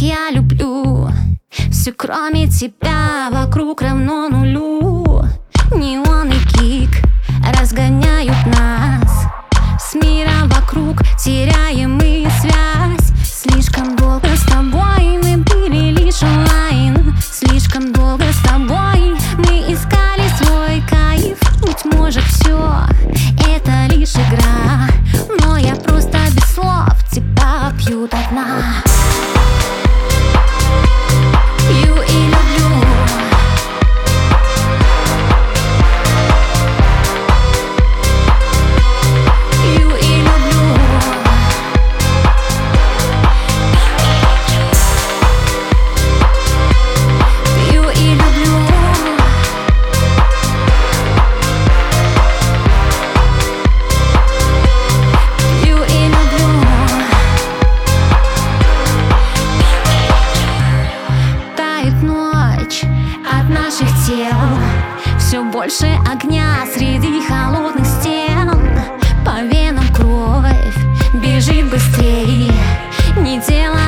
я люблю. Все кроме тебя вокруг равно нулю. Неон и кик разгоняют нас. С миром вокруг теряем мы связь. Слишком долго с тобой мы были лишь онлайн. Слишком долго с тобой мы искали свой кайф. Быть может, все это лишь игра, но я просто без слов тебя пью до дна. Пью и люблю. Пью и люблю. Пью и люблю. Пью и люблю. Тает ночь от наших тел. Все больше огня среди холодных стен. По венам кровь бежит быстрее. Не делай